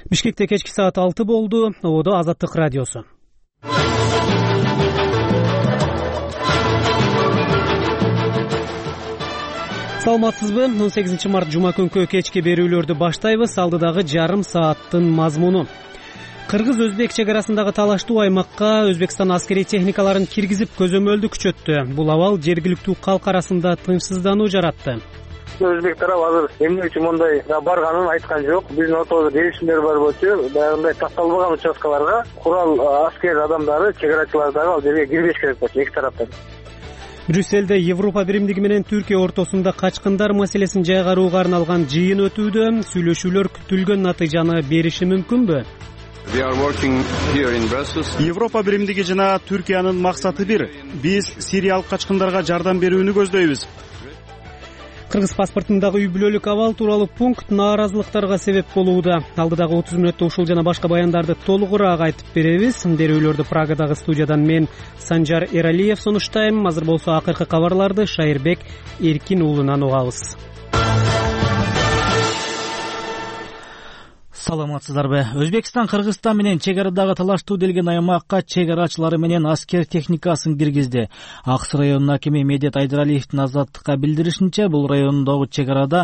Бишкекте кечки саат 6 болду. Ободо Азаттык радиосу. Саламатсызбы? 18 март жума күнкү кечки берүүлөрдү баштайбыз. Алдыдагы жарым сааттын мазмуну. Кыргыз-Өзбек чек арасындагы талаштуу аймакка Өзбекстан аскерий техникаларын киргизип көзөмөлдү күчөттү. Бул абал жергиликтүү калк арасында тынчсыздануу жаратты. Өзбек тарап азыр эмне үчүн мындай барганын айткан жок. Биздин ортобузда келишимдер бар болчу, баягындай такталбаган участкаларга курал аскер адамдары, чек арачылар дагы ал жерге кирбеш керек болчу эки тараптан. Брюссельде Европа биримдиги менен Түркия ортосунда качкындар маселесин жайгарууга арналган жыйын өтүүдө. Сүйлөшүүлөр күтүлгөн натыйжаны бериши мүмкүнбү? Европа биримдиги жана Түркиянын максаты бир. Биз сириялык качкындарга жардам берүүнү көздөйбүз. Кыргыз паспортундагы үй бүлөлүк абал тууралуу пункт нааразылыктарга себеп болууда. Алдыдагы 30 мүнөттө ушул жана башка баяндарды толугураак айтып беребиз. Дерөөлөрдү Прагадагы студиядан мен Санжар Эралиев сунуштайм. Азыр болсо акыркы кабарларды Шайырбек Эркин уулунан угабыз. Саламатсыздарбы? Өзбекстан Кыргызстан менен чек арадагы талаштуу делген аймакка чек арачылары менен аскер техникасын киргизди. Аксы районунун акими Медет Айдыралиевдин Азаттыкка билдиришинче, бул райондогу чек арада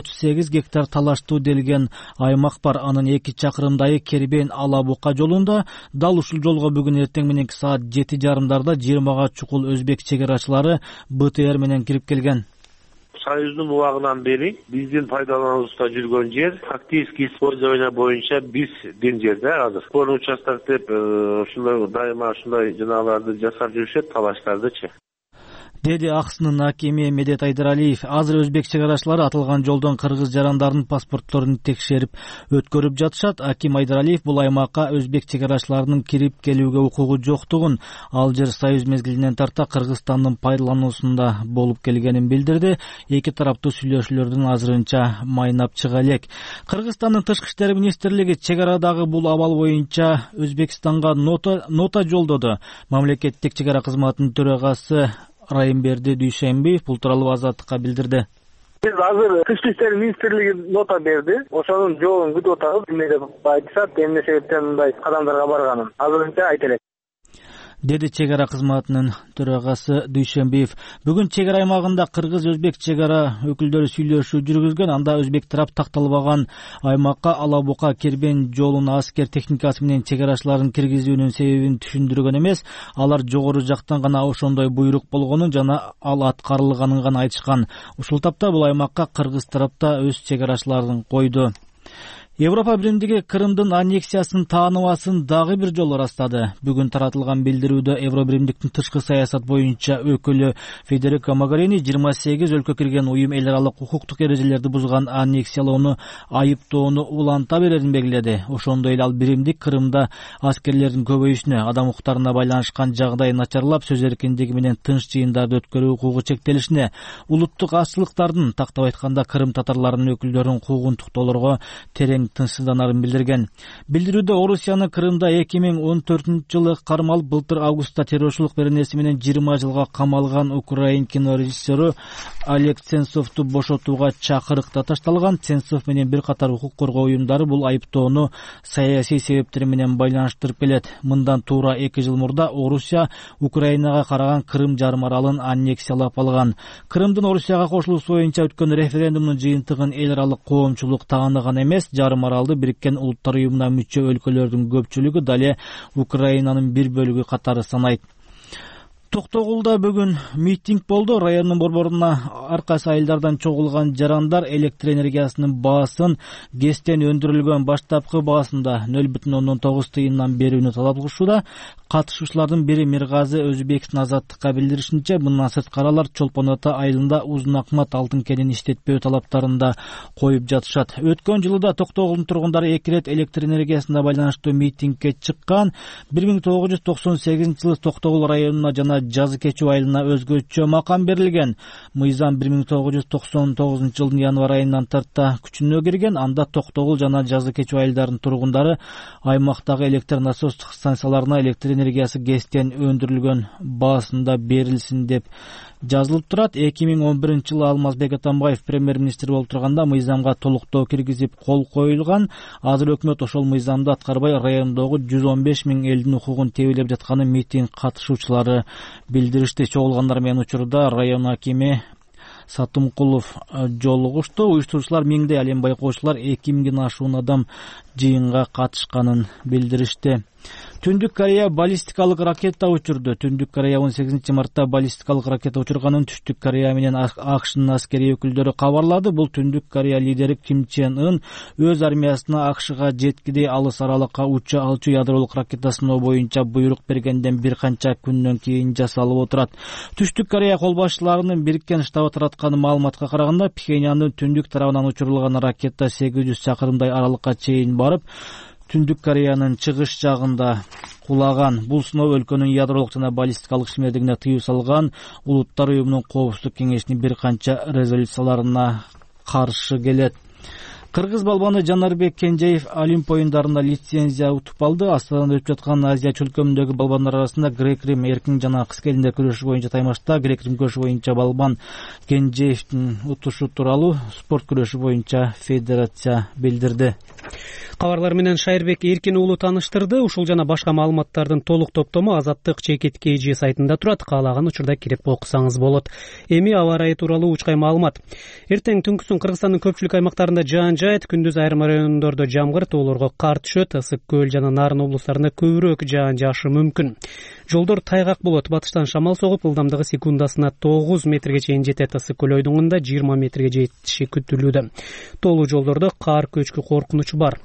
38 гектар талаштуу делген аймак бар. Анын 2 чакырымдайы Кербен-Ала Бука жолунда. Дал ушул жолго бүгүн эртең мененки саат 7:30 20 чукул өзбек чек арачылары БТР менен кирип келген. Союздун убагынан бери биздин пайдалануубузда жүргөн жер фактически использование боюнча биздин жерде азыр. Спорный участок деп ушундай дайыма ушундай жанагыларды жасап жүрүшөт, талаштардычы. Деди Аксынын акими Медет Айдыралиев. Азыр өзбек чек арачылары атылган жолдон кыргыз жарандардын паспортторун текшерип өткөрүп жатышат. Аким Айдыралиев бул аймакка өзбек чек арачыларынын кирип келүүгө укугу жоктугун, ал жер Союз мезгилинен тарта Кыргызстандын пайдалануусунда болуп келгенин билдирди. Эки тараптуу сүйлөшүүлөрдүн азырынча майнап чыга элек. Кыргызстандын тышкы иштер министрлиги чек арадагы бул абал боюнча Өзбекстанга нота жолдоду. Мамлекеттик чек ара кызматынын төрагасы Райымберди Дүйшенбиев бул тууралуу Азаттыкка билдирди. Биз азыр тышкы иштер министрлиги нота берди. Ошонун жообун күтүп атабыз. Эмне деп айтышат, эмне себептен мындай кадамдарга барганын азырынча айта элек, деди чек ара кызматынын төрагасы Дүйшенбиев. Бүгүн чек ара аймагында кыргыз-өзбек чек ара өкүлдөрү сүйлөшүү жүргүзгөн. Анда өзбек тарап такталбаган аймакка Ала Бука Кербен жолун аскер техникасы менен чек арачыларын киргизүүнүн себебин түшүндүргөн эмес, алар жогору жактан гана ошондой буйрук болгонун жана ал аткарылганын гана айтышкан. Ушул тапта бул аймакка кыргыз тарапта өз чек арачыларын койду. Европа биримдиги Крымдын аннексиясын тааныбасын дагы бир жолу ырастады. Бүгүн таратылган билдирүүдө Евро биримдиктин тышкы саясат боюнча өкүлү Федерико Могарини 28 өлкө кирген уюм эл аралык укуктук эрежелерди бузган аннексиялоону айыптоону уланта берерин белгиледи. Ошондой эле ал биримдик Крымда аскерлердин көбөйүшүнө, адам укуктарына байланышкан жагдай начарлап, сөз эркиндиги менен тынч жыйындарды өткөрүү укугу чектелишине, улуттук азчылыктардын, тактап айтканда Крым татарларынын өкүлдөрүнүн укугун туктоолорго терең тынчсызданарын билдирген. Билдирүүдө Орусияны Крымда 2014-жылы кармалып, былтыр августта террорчулук беренеси менен 20 жылга камалган украин кинорежиссеру Олег Сенцовду бошотууга чакырык да ташталган. Сенцов менен бир катар укук коргоо уюмдары бул айыптоону саясий себептер менен байланыштырып келет. Мындан туура 2 жыл мурда Орусия Украинага караган Крым жарым аралын аннексиялап алган. Крымдын Орусияга кошулуусу боюнча өткөн референдумдун жыйынтыгын эл аралык коомчулук тааныган эмес. Жарым аралды Бириккен Улуттар уюмуна мүчө өлкөлөрдүн көпчүлүгү дале Украинанын бир бөлүгү катары санайт. Токтогулда бүгүн митинг болду. Райондун борборуна арка сайылдардан чогулган жарандар электр энергиясынын баасын ГЭСтен өндүрүлгөн баштапкы баасында 0,9 тыйындан берүүнү талап кылышууда. Катышуучулардын бири Миргазы Өзбековдун Азаттыкка билдиришинче, мындан сырткары алар Чолпон Ата айылында Узун Акмат алтын кенин иштетпөө талаптарын да коюп жатышат. Өткөн жылы да Токтогулдун тургундары 2 рет электр энергиясына байланыштуу митингге чыккан. 1998-жылы Токтогул районуна жана Жазы Кечүү айылына өзгөчө макам берилген. Мыйзам 1999-жылдын январь айынан тарта күчүнө кирген. Анда Токтогул жана Жазы Кечүү айылдарынын тургундары аймактагы электр насос станцияларына электр энергиясы ГЭСтен өндүрүлгөн баасында берилсин деп жазылып турат. 2011-жылы Алмазбек Атамбаев премьер-министр болуп турганда мыйзамга толуктоо киргизип кол коюлган. Азыр өкмөт ошол мыйзамды аткарбай райондогу 115 000 элдин укугун тебелеп жатканын митинг катышуучулары билдиришти. Чогулгандар менен учурда район акими Сатымкулов жолугушту. Уюштуруучулар миңдей, ал эми байкоочулар 2000ден ашуун адам жыйынга катышканын билдиришти. Түндүк Корея баллистикалык ракета учурду. Түндүк Корея 18 мартта баллистикалык ракета учурганын Түштүк Корея менен АКШнын аскерий өкүлдөрү кабарлады. Бул Түндүк Корея лидери Ким Чен Ын өз армиясына АКШга жеткидей алыс аралыкка уча алчу ядролук ракета сыноо боюнча буйрук бергенден бир канча күндөн кийин жасалып отурат. Түштүк Корея кол башчыларынын бириккен штабы тараткан маалыматка караганда, Пхеньяндын түндүк тарабынан учурулган ракета 800 чакырымдай аралыкка чейин барып, Түндүк Кореянын чыгыш жагында кулаган. Бул сыноо өлкөнүн ядролук жана баллистикалык ишмердигине тыюу салган Улуттар уюмунун Коопсуздук кеңешинин бир канча резолюцияларына каршы келет. Кыргыз балбаны Жанарбек Кенжеев Олимп оюндарында лицензия утуп алды. Астанада өтүп жаткан Азия чөлкөмүндөгү балбандар арасында грек-рим эркин жана кыз келиндер күрөшү боюнча таймашта грек-рим күрөшү боюнча балбан Кенжеевдин утушу тууралуу спорт күрөшү боюнча федерация билдирди. Кабарлар менен Шайырбек Эркин уулу тааныштырды. Ушул жана башка маалыматтардын толук топтому Азаттык ЧКТ сайтында турат. Каалаган учурда кирип окусаңыз болот. Эми аба ырайы тууралуу учкай маалымат. Эртең түнкүсүн Кыргызстандын көпчүлүк аймактарында жаан жаайт, күндүз айрым райондордо жамгыр, тоолорго кар түшөт. Ысык көл жана Нарын облустарында көбүрөөк жаан жаашы мүмкүн. Жолдор тайгак болот. Батыштан шамал согуп, ылдамдыгы секундасына 9 метрге чейин жетет. Ысык көл ойдуңунда 20 метрге жетиши күтүлүүдө. Тоолуу жолдордо кар көчкү коркунучу бар.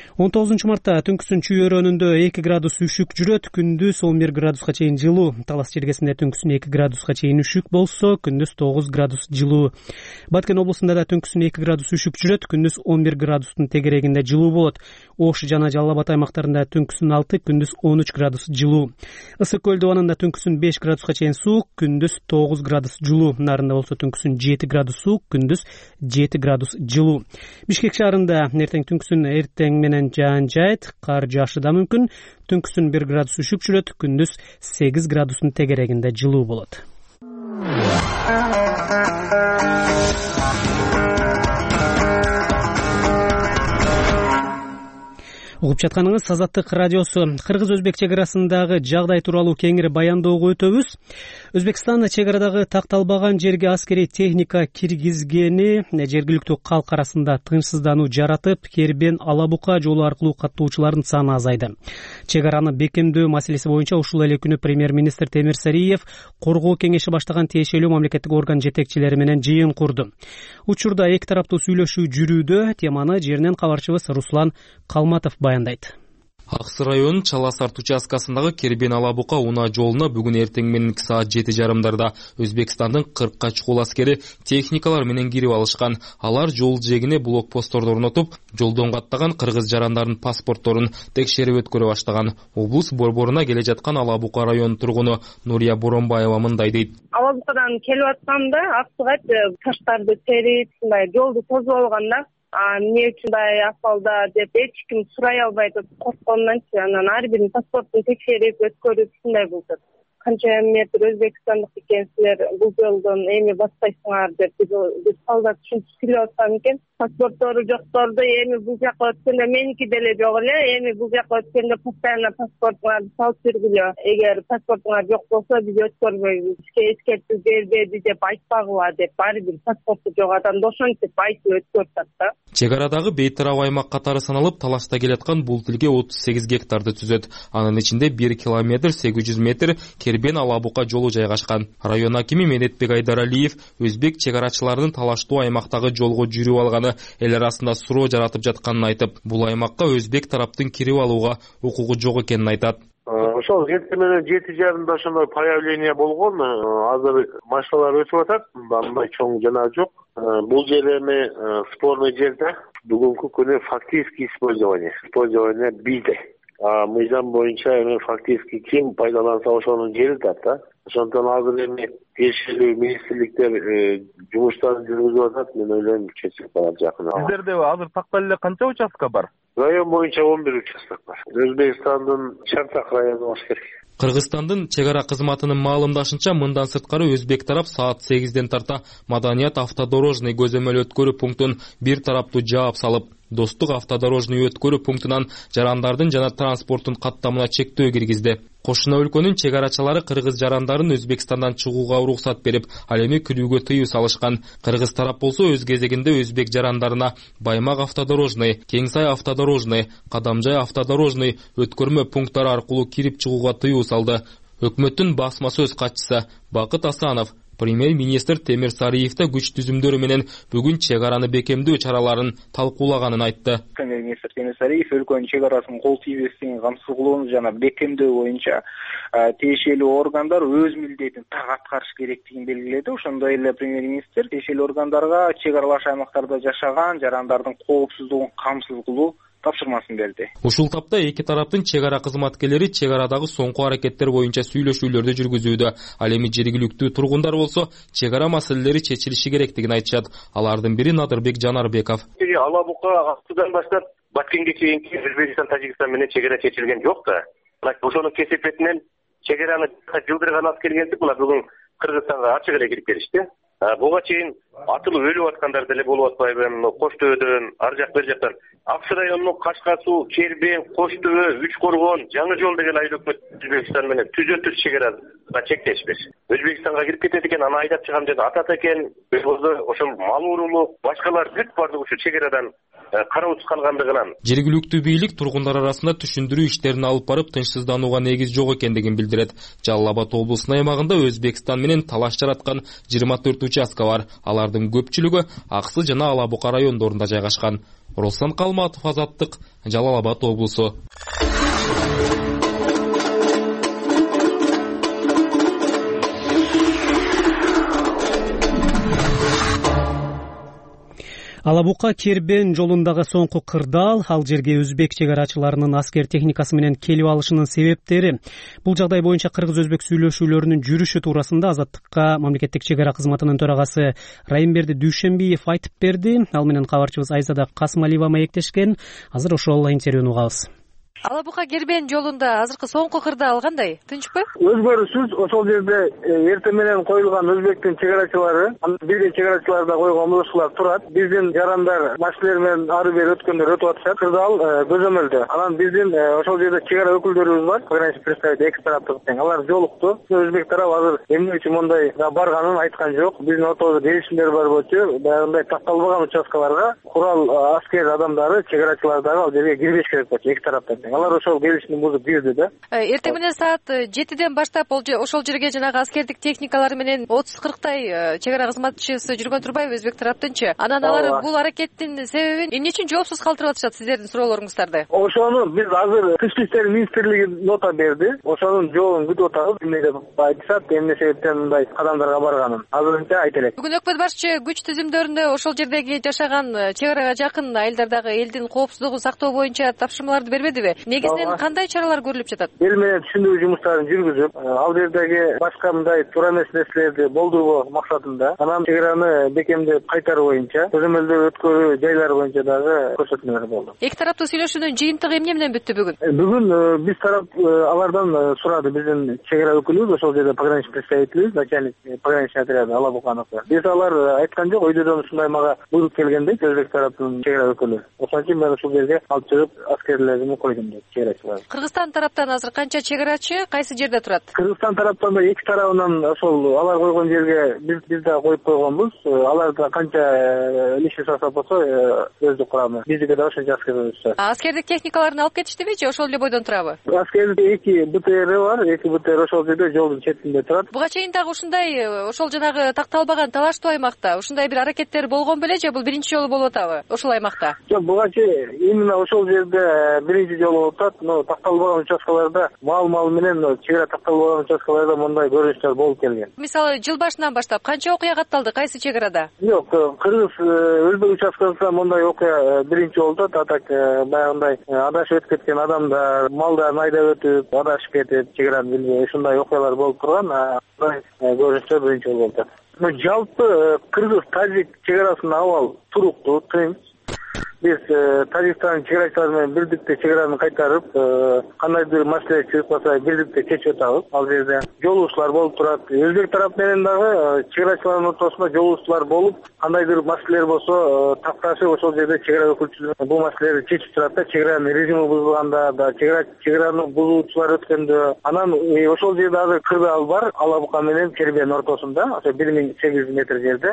19 мартта түнкүсүн Чүй өрөөнүндө 2 градус үшүк жүрөт, күндүз 11 градуска чейин жылуу. Талас жергесинде түнкүсүн 2 градуска чейин үшүк болсо, күндүз 9 градус жылуу. Баткен облусунда да түнкүсүн 2 градус үшүк жүрөт, күндүз 11 градустун тегерегинде жылуу болот. Ош жана Жалал Абад аймактарында түнкүсүн 6, күндүз 13 градус жылуу. Ысык көл дубанында түнкүсүн 5 градуска чейин суук, күндүз 9 градус жылуу. Нарында болсо түнкүсүн 7 градус суук, күндүз 7 градус жылуу. Бишкек шаарында эртең түнкүсүн эртең менен жаан жаайт, кар жаашы да мүмкүн. Түнкүсүн 1 градус үшүк жүрөт, күндүз 8 градустун тегерегинде жылуу болот. Угуп жатканыңыз Азаттык радиосу. Кыргыз-Өзбек чек арасындагы жагдай тууралуу кеңири баянdoого өтөбүз. Өзбекстан чек арадагы такталбаган жерге аскерий техника киргизгени жергиликтүү калк арасында тынчсыздануу жаратып, Кербен-Алабука жолу аркылуу каттоочулардын саны азайды. Чек араны бекемдөө маселеси боюнча ушул эле күнү премьер-министр Темир Сариев коргоо кеңеши баштаган тиешелүү мамлекеттик орган жетекчилери менен жыйын курду. Учурда эки тараптуу сүйлөшүү жүрүүдө. Теманы жеринен кабарчыбыз Руслан Калматов баяндайт. Аксы районунун Чаласарт участкасындагы Кербен-Алабука унаа жолуна бүгүн эртең менен саат 7:30 Өзбекстандын 40 чукул аскери техникалар менен кирип алышкан. Алар жол жээгине блокпостторду орнотуп, жолдон каттаган кыргыз жарандардын паспортторун текшерип өткөрө баштаган. Облус борборуна келе жаткан Алабука районунун тургуну Нурия Боронбаева мындай дейт. Алабукадан келип атканда Аксыга таштарды терип, жолду тозуп алганда эмне үчүн мындай акыбалда деп эч ким сурай албайт, корккондон анан ар биринин паспортун текшерип өткөрүп ушундай болду. Канча метр өзбекстандык экенсиздер, бул жолдон эми баспайсыңар деп биз солдат ушинтип сүйлөп аткан экен. Паспорттору жокторду эми бул жака өткөндө меники деле жок эле, эми бул жака өткөндө постоянно паспортуңарды салып жүргүлө. Эгер паспортуңар жок болсо биз өткөрбөйбүз. Эскертүү бербеди деп айтпагыла деп ар бир паспорту жок адамды ошентип айтып өткөртөт да. Чек арадагы бейтарап аймак катары саналып, талашта келаткан бул тилге 38 гектарды түзөт. Анын ичинде 1 километр 800 метр Кербен-Алабука жолу жайгашкан. Район акими Медетбек Айдаралиев өзбек чек арачыларынын талаштуу аймактагы жолго жүрүп алганы эл арасында суроо жаратып жатканын айтып, бул аймакка өзбек тараптын кирип алууга укугу жок экенин айтат. Ошол эртең менен 7:30 ошондой появление болгон. Азыр машиналар өтүп атат. Мындай чоң жана жок. Бул жер эми спорный жерде. Бүгүнкү күнү фактически использование бизде. Мыйзам боюнча эми фактически ким пайдаланса ошонун жери да. Ошондон азыр эми тиешелүү министрликтер жумуштарын жүргүзүп атат. Мен ойлойм чечилип калат жакын. Сиздерде азыр тактап эле канча участка бар? Район боюнча 11 участок бар. Өзбекстандын Чартак району болуш керек. Кыргызстандын чек ара кызматынын маалымдашынча, мындан сырткары өзбек тарап саат 8ден тарта Маданият автодорожный көзөмөл өткөрүү пунктун бир тараптуу жаап салып, Достук автодорожный өткөрүү пунктунан жарандардын жана транспорттун каттамына чектөө киргизди. Кошуна өлкөнүн чек арачылары кыргыз жарандарын Өзбекстандан чыгууга уруксат берип, ал эми кирүүгө тыюу салышкан. Кыргыз тарап болсо өз кезегинде өзбек жарандарына Баймак автодорожный, Кеңсай автодорожный, Кадамжай автодорожный өткөрмө пункттары аркылуу кирип чыгууга тыюу салды. Өкмөттүн басма сөз катчысы Бакыт Асанов премьер-министр Темир Сариевде күч түзүмдөрү менен бүгүн чек араны бекемдөө чараларын талкуулаганын айтты. Премьер-министр Темир Сариев өлкөнүн чек арасын кол тийбестигин камсыз кылуу жана бекемдөө боюнча тиешелүү органдар өз милдетин так аткарыш керектигин белгиледи. Ошондой эле премьер-министр тиешелүү органдарга чек аралаш аймактарда жашаган жарандардын коопсуздугун камсыз кылуу тапшырмасын берди. Ушул тапта эки тараптын чек ара кызматкерлери чек арадагы соңку аракеттер боюнча сүйлөшүүлөрдү жүргүзүүдө. Ал эми жергиликтүү тургундар болсо чек ара маселелери чечилиши керектигин айтышат. Алардын бири Надырбек Жанарбеков. Ала бука Актудан баштап Баткенге чейинки Өзбекстан, Тажикстан менен чек ара чечилген жок да. Ошонун кесепетинен чек араны жылдырган аскерлерди булар бүгүн Кыргызстанга ачык эле кирип келишти. Буга чейин атылып өлүп аткандар деле болуп атпайбы? Кош Төбөдөн, ар жак бер жактан Аксы районунун Кашка суу, Кербен, Кош Төбө, Үч Коргон, Жаңы жол деген айыл өкмөт Өзбекстан менен түзөтүш чек арада чектешпеш. Өзбекстанга кирип кетет экен, аны айдап чыгам деп атат экен. Ошол мал уурулуп, башкалар бүт бардыгы ушу чек арадан кароосуз калгандыгынан. Жергиликтүү бийлик тургундар арасында түшүндүрүү иштерин алып барып, тынчсызданууга негиз жок экендигин билдирет. Жалал Абад облусунун аймагында Өзбекстан менен талаш жараткан 24 участка бар. Алардын көпчүлүгү Аксы жана Ала Бука райондорунда жайгашкан. Руслан Калматов, Азаттык, Жалал Абад облусу. Ала Бука Кербен жолундагы соңку кырдаал, ал жерге өзбек чек арачыларынын аскер техникасы менен келип алышынын себептери. Бул жагдай боюнча кыргыз-өзбек сүйлөшүүлөрүнүн жүрүшү туурасында Азаттыкка мамлекеттик чек ара кызматынын төрагасы Райымберди Дүйшөнбиев айтып берди. Ал менен кабарчыбыз Айзада Касмалиева маектешкен. Азыр ошол интервьюну угабыз. Ала Бука Кербен жолунда азыркы соңку кырдаал кандай? Тынчпы? Өзгөрүүсүз. Ошол жерде эртең менен коюлган өзбектин чек арачылары, бирге чек арачылар да койгон мурушкулар турат. Биздин жарандар машинелер менен ары бери өткөндөр өтүп атышат. Кырдаал көзөмөлдө. Анан биздин ошол жерде чек ара өкүлдөрүбүз бар. Пограничный представитель эки тараптык тең. Алар жолукту. Өзбек тарап азыр эмне үчүн мондай барганын айткан жок. Биздин ортобузда келишимдер бар болчу. Баягындай такталбаган участкаларга курал аскер адамдары, чек арачылар дагы ал жерге кирбеш керек болчу эки тараптан. Алар ошол келишимди бузуп кирди да. Эртең менен саат 7ден баштап ошол жерге жанагы аскердик техникалары менен 30-40 чек ара кызматчысы жүргөн турбайбы өзбек тараптынчы? Анан алар бул аракеттин себебин эмне үчүн жоопсуз калтырып атышат сиздердин суроолоруңуздарды? Ошону биз азыр Тышкы иштер министрлиги нота берди. Ошонун жообун күтүп атабыз. Эмне деп айтышат, эмне себептен мындай кадамдарга барганын азырынча айта элек. Бүгүн өкмөт башчы күч түзүмдөрүндө ошол жердеги жашаган чек арага жакын айылдардагы элдин коопсуздугун сактоо боюнча тапшырмаларды бербедиби? Негизинен кандай чаралар көрүлүп жатат? Эл менен түшүндүрүү жумуштарын жүргүзүп, ал жердеги башка мындай туура эмес нерселерди болдуруу максатында, анан чек араны бекемдеп кайтаруу боюнча, көзөмөлдөө өткөрүү жайлары боюнча дагы көрсөтмөлөр болду. Эки тараптуу сүйлөшүүнүн жыйынтыгы эмне менен бүттү бүгүн? Бүгүн биз тарап алардан сурады, биздин чек ара өкүлүбүз, ошол жерде пограничный представителибиз, начальник пограничный отряда Ала Букановго. Биз алар айткан жок, өйдөдөн ушундай мага буйрук келгенде, өзбек тараптын чек ара өкүлү. Ошон үчүн мен ушул жерге алып чыгып аскерлерди койдум деп чек арачылар. Кыргызстан тараптан азыр канча чек арачы кайсы жерде турат? Кыргызстан тараптан да эки тарабынан ошол алар койгон жерге биз да коюп койгонбуз. Алар да канча лишний состав болсо өздүк курамы. Биздики да ошончо аскерлер турат. Аскердик техникаларын алып кетиштиби же ошол эле бойдон турабы? Аскердик эки БТР бар, эки БТР ошол жерде жолдун четинде турат. Буга чейин дагы ушундай ошол жанагы такталбаган талаштуу аймакта ушундай бир аракеттер болгон беле же бул биринчи жолу болуп атабы ошол аймакта? Жок, буга чейин именно ошол жерде биринчи жолу болуп атат. Такталбаган участкаларда мал менен чек ара такталбаган участкаларда мындай көрүнүштөр болуп келген. Мисалы жыл башынан баштап канча окуя катталды, кайсы чек арада? Жок, кыргыз өзбек участкасында мындай окуя биринчи болуп атат. Атак баягындай адашып өтүп кеткен адамдар, малдарын айдап өтүп, адашып кетип, чек араны билбей ушундай окуялар болуп турган. Мындай көрүнүштөр биринчи болуп атат. Жалпы кыргыз-тажик чек арасында абал туруктуу, тынч. Биз Тажикстан чек-арачылары менен бирдикте чек араны кайтарып, кандайдыр маселе чыкпаса бирдикте чечип атабыз. Ал жерде жолугушуулар болуп турат. Өзбек тарап менен дагы чек-арачылардын ортосунда жолугушуулар болуп, кандайдыр маселелер болсо такташып ошол жерде чек ара өкүлчүлөр бул маселелерди чечип турат да. Чек аранын режими бузулганда да, чек араны бузуучулар өткөндө, анан ошол жерде азыр кырдаал бар, Алабука менен Кербенин ортосунда, ошо 1800 метр жерде.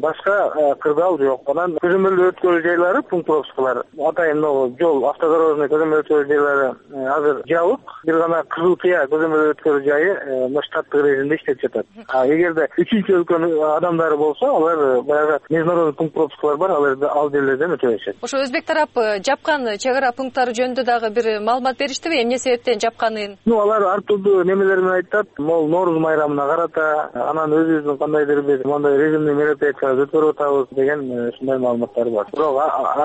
Башка кырдаал жок. Анан көзөмөлдөө өткөрүү жайлары Пунктовскалар, атайын жол автодорожный көзөмөл өткөрүү жайлары азыр жабык. Бир гана Кызыл Кыя көзөмөл өткөрүү жайы штаттык режимде иштеп жатат. Эгерде үчүнчү өлкөнүн адамдары болсо, алар баягы международный пунктовскалар бар, ал жерлерден өтө беришет. Ошо өзбек тарап жапкан чек ара пункттары жөнүндө дагы бир маалымат бериштиби? Эмне себептен жапканын? Алар ар турдуу немелер менен айтат. Нооруз майрамына карата, анан өзүбүздүн кандайдыр бир мындай режимдик мероприятия өткөрүп атабыз деген ушундай маалыматтар бар. Бирок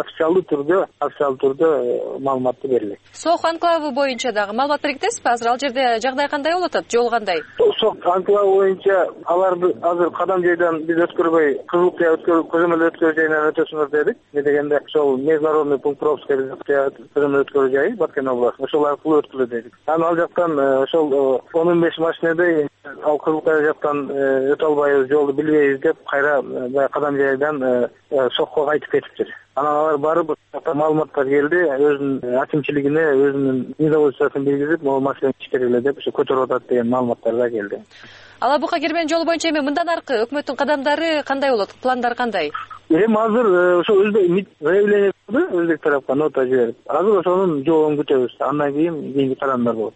официалдуу түрдө маалыматты берилет. Сок анклавы боюнча дагы маалымат бере кетесизби? Азыр ал жерде жагдай кандай болуп атат? Жол кандай? Сок анклавы боюнча аларды азыр кадам жайдан биз өткөрбөй, Кызыл Кыя көзөмөл өткөрүү жайынан өтөсүңөр дедик. Не дегенде ошол международный Пунктовская көзөмөл өткөрүү жайы Баткен областы. Ошол аркылуу өткөрүлөт дедик. Анан ал жактан ошол 10-15 машинеде ал Кызыл Кыя жактан өтө албайбыз, жолду билбейбиз деп кайра кадам жайдан Сокко кайтып кетиптир. Анан алар барып маалыматтар келди, өзүнүн акимчилигине, өзүнүн инвестициясын билдирип, могу маселени ишкереле деп көтөрүп атат деген маалыматтар да келди. Алабука Кербен жолу боюнча эми мындан аркы өкмөттүн кадамдары кандай болот? Пландары кандай? Азыр ошо өзбек заявление кылды, өзбек тарапка нота жиберип. Азыр ошонун жообун күтөбүз. Андан кийинки кадамдар болот.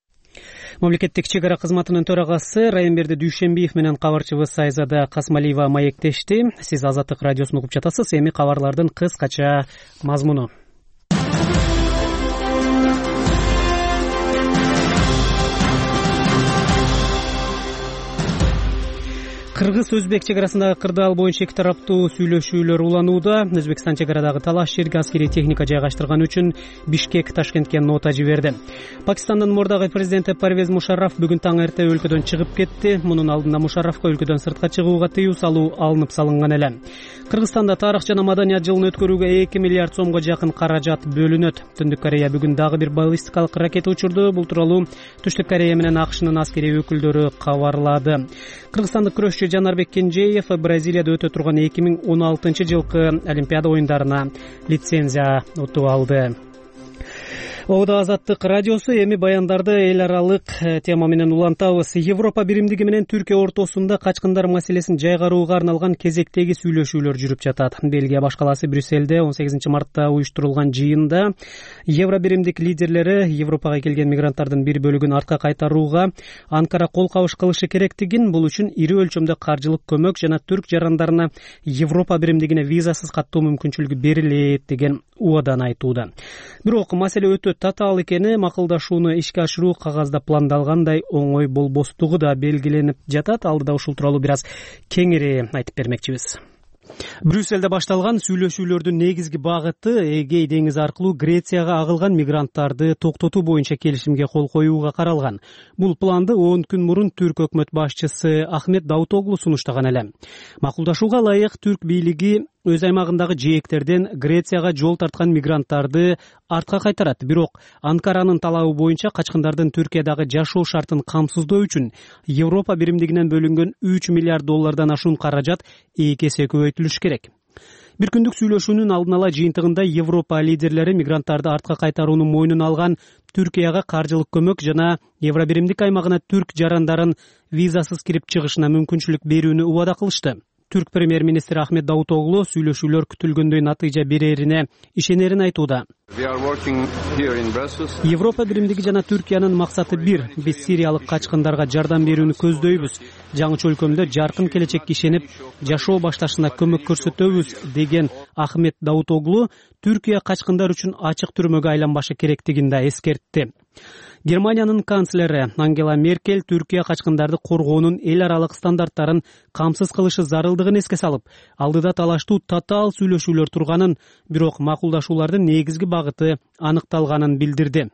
Мамлекеттик чек ара кызматынын төрагасы Райымберди Дүйшөнбиев менен кабарчыбыз Айзада Касмалиева маектешти. Сиз Азаттык радиосун угуп жатасыз. Эми кабарлардын кыскача мазмуну. Кыргыз-өзбек чек арасындагы кырдаал боюнча эки тараптуу сүйлөшүүлөр уланууда. Өзбекстан чек арадагы талаш жерге аскерий техника жайгаштырган үчүн Бишкек Ташкентке нота жиберди. Пакистандын мурдагы президенти Парвез Мушарраф бүгүн таң эрте өлкөдөн чыгып кетти. Мунун алдында Мушаррафка өлкөдөн сыртка чыгууга тыюу салуу алынып салынган эле. Кыргызстанда тарых жана маданият жылын өткөрүүгө 2 миллиард сомго жакын каражат бөлүнөт. Түндүк Корея бүгүн дагы бир баллистикалык ракета учурду. Бул тууралуу Түштүк Корея менен АКШнын аскерий өкүлдөрү кабарлады. Кыргызстандык күрөшчү Жанарбек Кенжеев Бразилияда өтө турган 2016 жылкы Олимпиада оюндарына лицензия утуп алды. Ода Азаттык радиосу эми баяндарды эл аралык тема менен улантабыз. Европа биримдиги менен Түркия ортосунда качкындар маселесин жайгарууга арналган кезектеги сүйлөшүүлөр жүрүп жатат. Бельгия башкаласы Брюсселде 18 мартта уюштурулган жыйында Евро биримдик лидерлери Европага келген мигранттардын бир бөлүгүн артка кайтарууга Анкара кол кабыш кылышы керектигин, бул үчүн ири өлчөмдө каржылык көмөк жана түрк жарандарына Европа биримдигине визасыз каттоо мүмкүнчүлүгү берилет деген убадан айтууда. Бирок маселе өтө татаал экени, макулдашууну ишке ашыруу кагазда пландалгандай оңой болбостугу да белгиленип жатат. Алдыда ушул тууралуу бир аз кеңири айтып бермекчибиз. Брюсселде башталган сүйлөшүүлөрдүн негизги багыты Эгей деңизи аркылуу Грецияга агылган мигранттарды токтотуу боюнча келишимге кол коюуга каралган. Бул планды 10 күн мурун түрк өкмөт башчысы Ахмет Давутоглу сунуштаган эле. Макулдашууга ылайык түрк бийлиги өз аймагындагы жээктерден Грецияга жол тарткан мигранттарды артка кайтарат. Бирок Анкаранын талабы боюнча качкындардын Түркиядагы жашоо шартын камсыздоо үчүн Европа биримдигинен бөлүнгөн 3 миллиард доллардан ашуун каражат 2 эсе көбөйтүлүш керек. Бир күндүк сүйлөшүүнүн алдын ала жыйынтыгында Европа лидерлери мигранттарды артка кайтарууну мойнуна алган Түркияга каржылык көмөк жана Евро биримдик аймагына түрк жарандарын визасыз кирип чыгышына мүмкүнчүлүк берүүнү убада кылышты. Түрк премьер-министри Ахмет Давутоглу сүйлөшүүлөр күтүлгөндөй натыйжа берерине ишенерин айтууда. Европа биримдиги жана Түркиянын максаты бир. Биз сириялык качкындарга жардам берүүнү көздөйбүз. Жаңы өлкөмдө жаркын келечекке ишенип, жашоо башташына көмөк көрсөтөбүз деген Ахмет Давутоглу Түркия качкындар үчүн ачык түрмөгө айланбашы керектигин да эскертти. Германиянын канцлери Ангела Меркель Түркия качкындарды коргоонун эл аралык стандарттарын камсыз кылышы зарылдыгын эске салып, алдыда талаштуу татаал сүйлөшүүлөр турганын, бирок макулдашуулардын негизги багыты аныкталганын билдирди.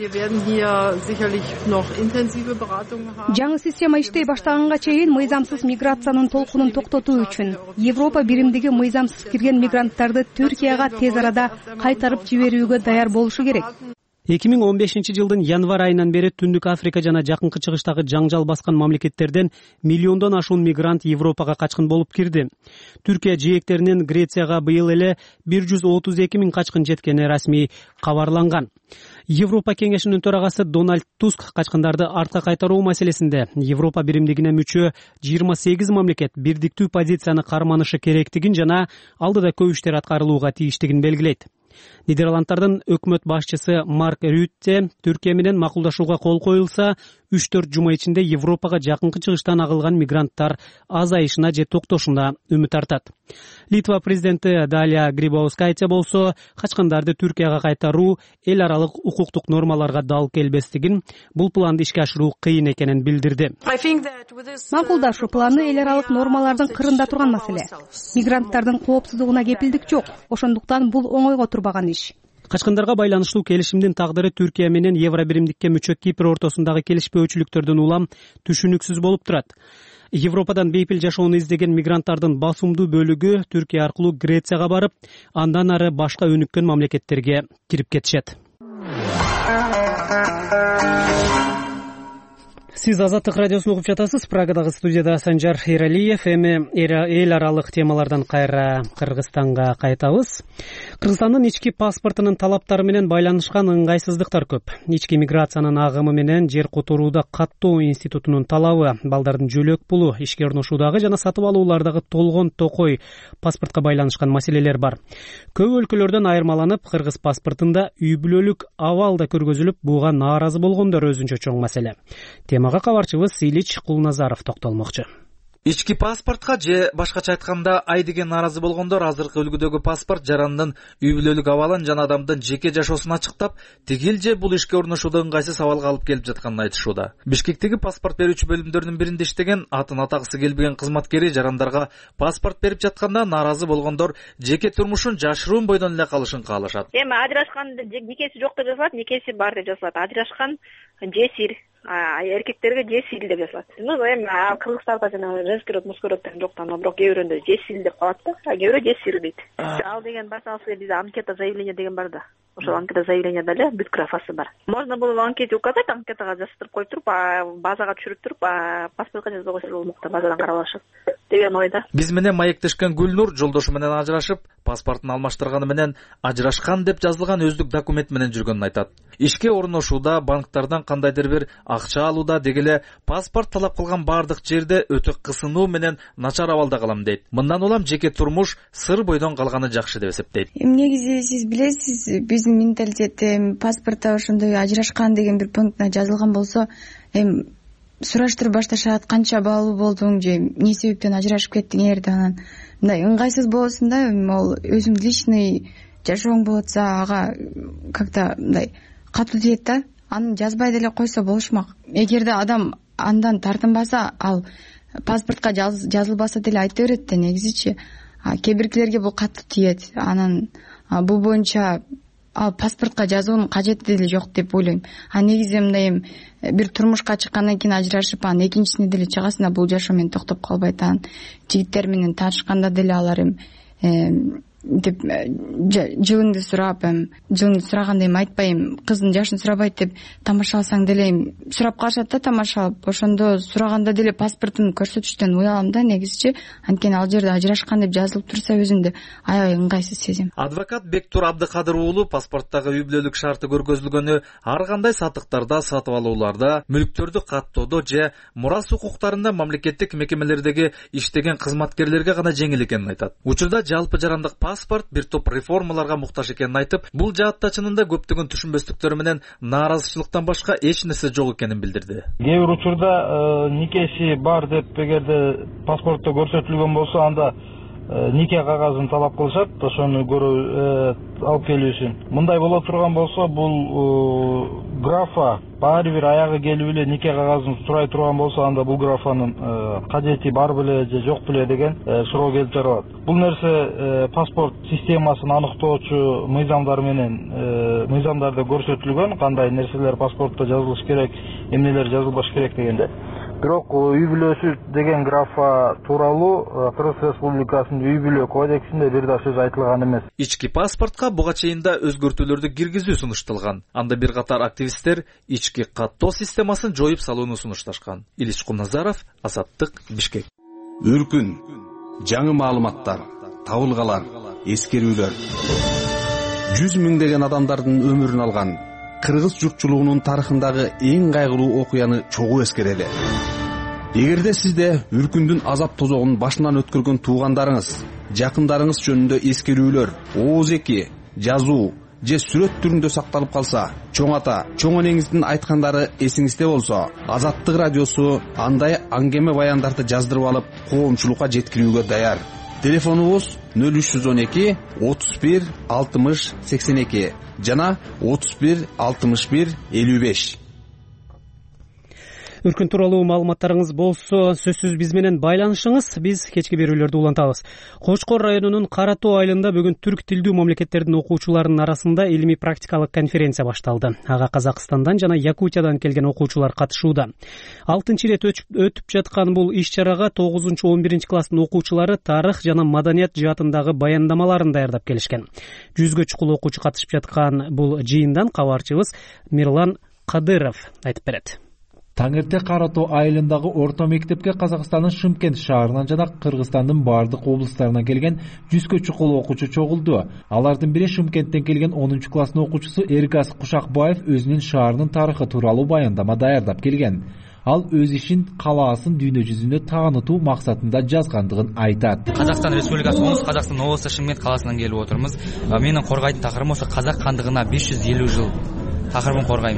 Жаңы система иштей баштаганга чейин мыйзамсыз миграциянын толкунун токтотуу үчүн Европа биримдиги мыйзамсыз кирген мигранттарды Түркияга тез арада кайтарып жиберүүгө даяр болушу керек. 2015 жылдын январь айынан бери Түндүк Африка жана Жакынкы Чыгыштагы жаңжал баскан мамлекеттерден миллиондон ашуун мигрант Европага качкын болуп кирди. Түркия жээктеринен Грецияга быйыл эле 132 000 качкын жеткени расмий кабарланган. Европа кеңешинин төрагасы Дональд Туск качкындарды артка кайтаруу маселесинде Европа биримдигине мүчө 28 мамлекет бирдиктүү позицияны карманышы керектигин жана алдыда көп иштер аткарылууга тийиштигин белгилейт. Нидерланддардын өкмөт башчысы Марк Рютте Түркия менен макулдашууга кол коюлса, 3-4 жума ичинде Европага Жакынкы Чыгыштан агылган мигранттар азайышына же токтошуна үмүт артат. Литва президенти Далия Грибаускайте болсо, качкындарды Түркияга кайтаруу эл аралык укуктук нормаларга дал келбестигин, бул планды ишке ашыруу кыйын экенин билдирди. Макулдашуу планы эл аралык нормалардын кырында турган маселе. Мигранттардын коопсуздугуна кепилдик жок. Ошондуктан бул оңойго турбаган иш. Качкындарга байланыштуу келишимдин тагдыры Түркия менен Евро биримдикке мүчө Кипр ортосундагы келишпөөчүлүктөрдөн улам түшүнүксүз болуп турат. Европадан бейпил жашоону издеген мигранттардын басымдуу бөлүгү Түркия аркылуу Грецияга барып, андан ары башка өнүккөн мамлекеттерге кирип кетишет. Сиз Азаттык радиосун угуп жатасыз. Прагадагы студияда Санжар Эралиев. Эми эл аралык темалардан кайра Кыргызстанга кайтабыз. Кыргызстандын ички паспортунун талаптары менен байланышкан ыңгайсыздыктар көп. Ички миграциянын агымы менен жер которууда каттоо институтунун талабы, балдардын жөлөк пулу, ишке орношуудагы жана сатып алуулардагы толгон токой паспортко байланышкан маселелер бар. Көп өлкөлөрдөн айырмаланып, кыргыз паспортунда үй бүлөлүк абал да көргөзүлүп, буга нааразы болгондор өзүнчө чоң маселе. Темага кабарчыбыз Илич Кулназаров токтолмокчу. Ички паспортко же башкача айтканда ай деген нааразы болгондор азыркы үлгүдөгү паспорт жарандын үй бүлөлүк абалын жана адамдын жеке жашоосун ачыктап, тигил же бул ишке орношууда ыңгайсыз абалга алып келип жатканын айтышууда. Бишкектеги паспорт берүүчү бөлүмдөрдүн биринде иштеген атын атагысы келбеген кызматкери жарандарга паспорт берип жатканда нааразы болгондор жеке турмушун жашыруун бойдон эле калышын каалашат. Эми ажырашкан никеси жок деп жазылат, никеси бар деп жазылат. Ажырашкан жесир, эркектерге жесил деп жазылат. Эми Кыргызстанда жана женский род, мужской род деген жок, бирок кээ бирөөндө жесил деп калат да, кээ бирөө жесир дейт. Ал деген басасы бизде анкета заявление деген бар да. Ошол анкета заявленияда эле бүт графасы бар. Можно было в анкете указать, анкетага жаздырып коюп туруп, базага түшүрүп туруп, паспортко жазбай койсо болмок да, базадан карап алышат деген ойда. Биз менен маектешкен Гүлнур жолдошу менен ажырашып, паспортун алмаштырганы менен ажырашкан деп жазылган өздүк документ менен жүргөнүн айтат. Ишке орношууда, банктардан кандайдыр бир акча алууда дегеле паспорт талап кылган бардык жерде өтө кысынуу менен начар абалда калам дейт. Мындан улам жеке турмуш сыр бойдон калганы жакшы деп эсептейт. Негизи сиз билесиз, биздин менталитетте паспортто ошондой ажырашкан деген бир пунктна жазылган болсо, сураштырып башташат, канча баалуу болдуң же эмне себептен ажырашып кеттиң, эгерде анан мындай ыңгайсыз болосуң да, ал өзүң личный жашооң болот атса, ага как-то мындай катуу тиет да. Аны жазбай деле койсо болушмак. Эгерде адам андан тартынбаса, ал паспортко жазылбаса деле айта берет да, негизичи. Кээ биркилерге бул катуу тиет. Анан бул боюнча ал паспортко жазуунун кажети деле жок деп ойлойм. Негизи мындай бир турмушка чыккандан кийин ажырашып, анан экинчисине деле чыгасың да, бул жашоо менен токтоп калбайт. Анан жигиттер менен таанышканда деле алар деп жылыңды сураганда эми айтпайм, кыздын жашын сурабайт деп тамашаласаң деле сурап калышат да, тамашалап. Ошондо сураганда деле паспортун көрсөтүштөн уялам да негизичи. Анткени ал жерде ажырашкан деп жазылып турса өзүмдү аябай ыңгайсыз сезем. Адвокат Бектур Абдыкадыр уулу паспорттагы үй бүлөлүк шарты көргөзүлгөнү ар кандай сатыктарда, сатып алууларда, мүлктөрдү каттоодо же мурас укуктарында мамлекеттик мекемелердеги иштеген кызматкерлерге гана жеңил экенин айтат. Учурда жалпы жарандык паспорт бир топ реформаларга муктаж экенин айтып, бул жаатта чынында көптөгөн түшүнбөстүктөр менен нааразычылыктан башка эч нерсе жок экенин билдирди. Кээ бир учурда никеси бар деп эгерде паспортто көрсөтүлгөн болсо, анда нике кагазын талап кылышат, ошону алып келүү үчүн. Мындай боло турган болсо, бул графа баары бир аягы келип эле нике кагазын сурай турган болсо, анда бул графанын кажети бар беле же жок беле деген суроо келип жатат. Бул нерсе паспорт системасын аныктоочу мыйзамдар менен мыйзамдарда көрсөтүлгөн, кандай нерселер паспортто жазылыш керек, эмнелер жазылбаш керек дегенде. Бирок үй бүлөсү деген графа тууралуу Кыргыз Республикасынын үй бүлө кодексинде бир да сөз айтылган эмес. Ички паспортко буга чейин да өзгөртүүлөрдү киргизүү сунушталган. Анда бир катар активисттер ички каттоо системасын жоюп салууну сунушташкан. Илич Кумназаров, Азаттык, Бишкек. Өркүн, жаңы маалыматтар, табылгалар, эскерүүлөр. 100 миңдеген адамдардын өмүрүн алган Кыргыз журтчулугунун тарыхындагы эң кайгылуу окуяны чогуу эскерели. Эгерде сизде үркүндүн азап тозогун башынан өткөргөн туугандарыңыз, жакындарыңыз жөнүндө эскерүүлөр, ооз-эки, жазуу же сүрөт түрүндө сакталып калса, чоң ата, чоң энеңиздин айткандары эсиңизде болсо, Азаттык радиосу андай аңгеме баяндарды жаздырып алып, коомчулукка жеткирүүгө даяр. Телефонубуз 0312 31 60 82 жана 31 61 55. Үркүн тууралуу маалыматтарыңыз болсо, сөзсүз биз менен байланышыңыз. Биз кечки берүүлөрдү улантабыз. Кочкор районунун Кара Тоо айылында бүгүн түрк тилдүү мамлекеттердин окуучуларынын арасында илимий практикалык конференция башталды. Ага Казакстандан жана Якутиядан келген окуучулар катышууда. 6-чы ирет өтүп жаткан бул иш-чарага 9-11 класстын окуучулары тарых жана маданият жаатындагы баяндамаларын даярдап келишкен. 100гө чукул окуучу катышып жаткан бул жыйындан кабарчыбыз Мирлан Кадыров айтып берет. Таңерте Кара Тоо айылындагы орто мектепке Казакстандын Шымкент шаарынан жана Кыргызстандын бардык облустарынан келген 100гө чукул окуучу чогулду. Алардын бири Шымкенттен келген 10 класстын окуучусу Эргас Кушакбаев өзүнүн шаарынын тарыхы тууралуу баяндама даярдап келген. Ал өз ишин, калаасын дүйнө жүзүнө таанытуу максатында жазгандыгын айтат. Казакстан Республикасы Оңтүстүк Казакстан облусу Шымкент калаасынан келип отурмуз. Менин коргайтын такырыбым ошо казак кандыгына 550 жыл такырыбын коргойм.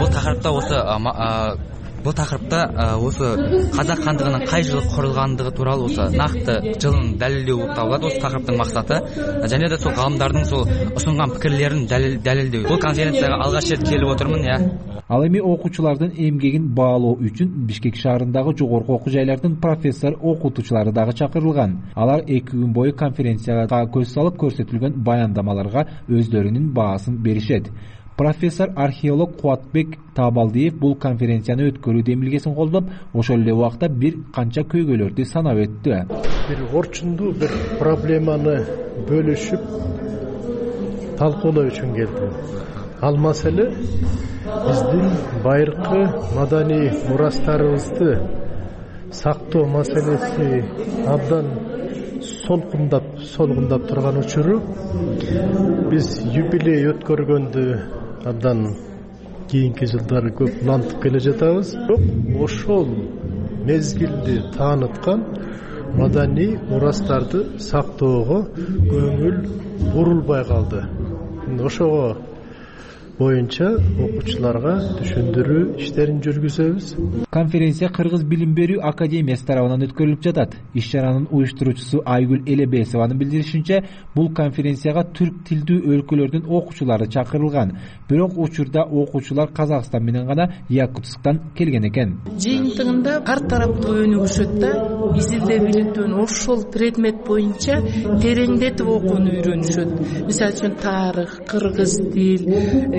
Бул такырыпта казак кандыгынын кай жылы курулгандыгы тууралуу накты жылын далилдөө болуп табылат. Осы такырыптын максаты және да сол гаалымдардын сол усунган пикирлерин далилдөө. Бул конференцияга алгач рет келип отурмун. Ал эми окуучулардын эмгегин баалоо үчүн Бишкек шаарындагы жогорку окуу жайлардын профессор окутуучулары дагы чакырылган. Алар 2 күн бою конференцияга көз салып көрсөтүлгөн баяндамаларга өздөрүнүн баасын беришет. Профессор археолог Кубатбек Табалдиев бул конференцияны өткөрүү демилгесин колдоп, ошол эле убакта бир канча көйгөйлөрдү санап өттү. Бир орчундуу бир проблеманы бөлүшүп талкуулоо үчүн келдим. Ал маселе биздин байыркы маданий мурастарыбызды сактоо маселеси абдан солгундап турган учуру биз юбилей өткөргөндү абдан кийинки жылдары көп улантып келе жатабыз. Ошол мезгилди тааныткан маданий мурастарды сактоого көңүл бурулбай калды. Ошого боюнча окуучуларга түшүндүрүү иштерин жүргүзөбүз. Конференция Кыргыз билим берүү академиясы тарабынан өткөрүлүп жатат. Иш-чаранын уюштуруучусу Айгүл Элебесованын билдиришинче, бул конференцияга түрк тилдүү өлкөлөрдүн окуучулары чакырылган. Бирок учурда окуучулар Казакстан менен гана Якутсктан келген экен. Жыйынтыгында ар тараптуу өнүгүшөт да, изилдеп иликтөөнү ошол предмет боюнча тереңдетип окууну үйрөнүшөт. Мисалы үчүн тарых, кыргыз тил,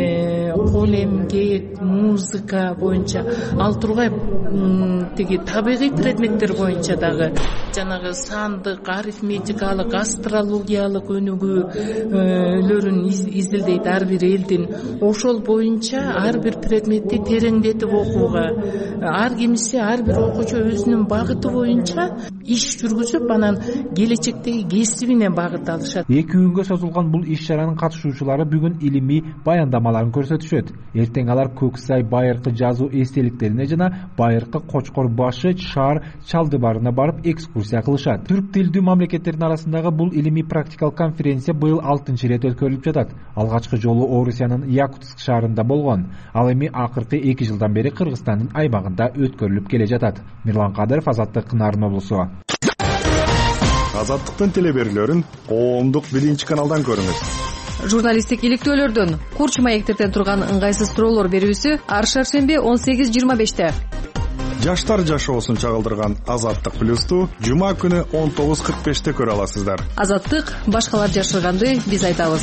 кол эмгек, музыка боюнча ал тургай тиги табигый предметтер боюнча дагы жанагы сандык, арифметикалык, астрологиялык өнүгүүлөрүн изилдейт ар бир элдин. Ошол боюнча ар бир предметти тереңдетип окууга, ар кимиси, ар бир окуучу өзүнүн багыты боюнча иш жүргүзүп, анан келечектеги кесибине багыт алышат. 2 күнгө созулган бул иш-чаранын катышуучулары бүгүн илимий баяндамаларын көрсөтүшөт. Эртең алар Көксай байыркы жазуу эстеликтерине жана байыркы Кочкор башы шаар чалдыбарына барып экскурсия кылышат. Түрк тилдүү мамлекеттердин арасындагы бул илимий практикалык конференция быйыл 6-рет өткөрүлүп жатат. Алгачкы жолу Орусиянын Якутск шаарында болгон. Ал эми акыркы 2 жылдан бери Кыргызстандын аймагында өткөрүлүп келе жатат. Мирлан Кадыров, Азаттык, Нарын облусу. Азаттыктын телеберүүлөрүн коомдук 1-каналдан көрүңүз. Журналисттик иликтөөлөрдөн курч маектерден турган ыңгайсыз суроолор берүүсү ар шаршемби 18:25-те. Жаштар жашоосун чагылдырган Азаттык плюсту жума күнү 19:45-те көрө аласыздар. Азаттык башкалар жашырганды биз айтабыз.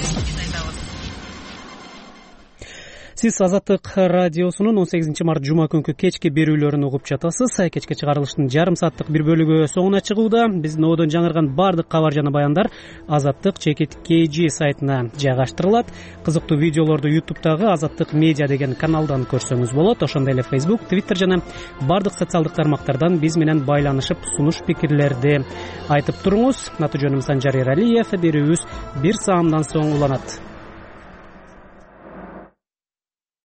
Сиз Азаттык радиосунун 18-март жума күнкү кечки берүүлөрүн угуп жатасыз. Кечки чыгарылыштын жарым сааттык бир бөлүгү соңуна чыгууда. Биздин одон жаңырган бардык кабар жана баяндар Азаттык /KG сайтына жайгаштырылат. Кызыктуу видеолорду YouTube'дагы Азаттык медиа деген каналдан көрсөңүз болот. Ошондой эле Facebook, Twitter жана бардык социалдык тармактардан биз менен байланышып, сунуш пикирлерди айтып туруңуз. Аты жөнүм Санжар Эралиев. Берүүбүз 1 саамдан соң уланат.